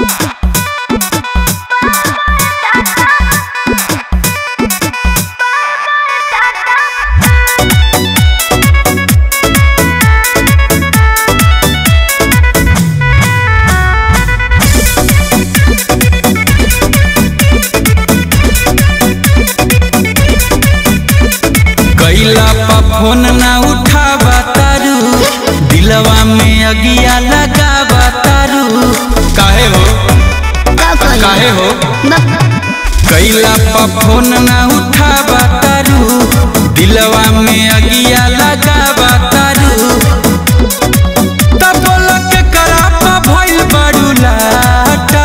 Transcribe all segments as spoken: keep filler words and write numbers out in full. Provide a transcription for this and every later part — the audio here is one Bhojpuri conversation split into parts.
फोन ना उठावा तारू, दिलवा में अगिया लगावा तारू। काहे हो काहे हो कैला पा फोन ना उठावा तारू, दिलवा में अगिया लगावा तारू। तब बोला के करापा भइल बड़ू लाटा।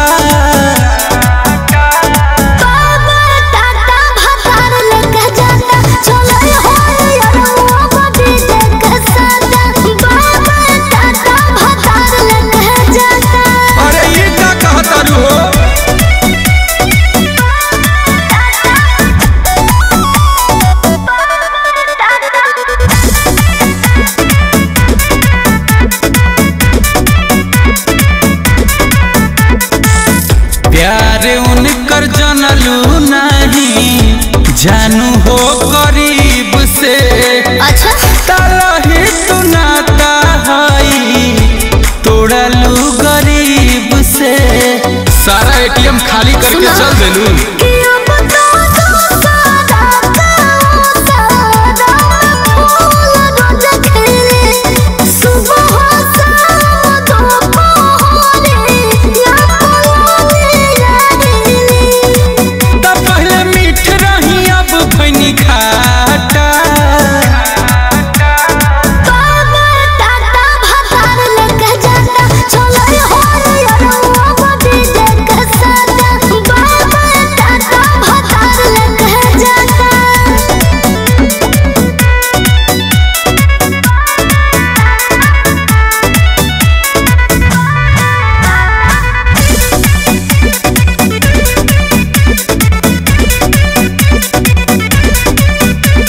प्यार उनकर जनलू नहीं जानू हो करीब से। अच्छा तालही तू नाता हई तोड़लू गरीब से। सारा एटीएम खाली करके चल देलू।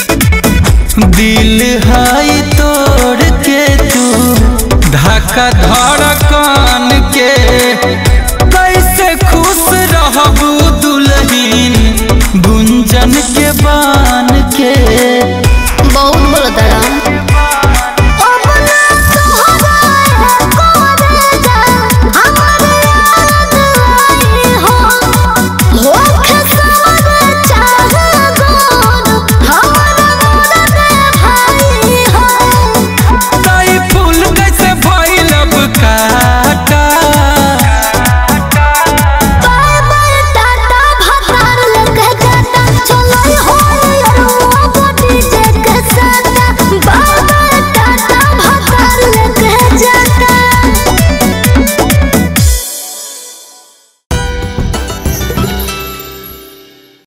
दिल हाई तोड़ के तू धक्का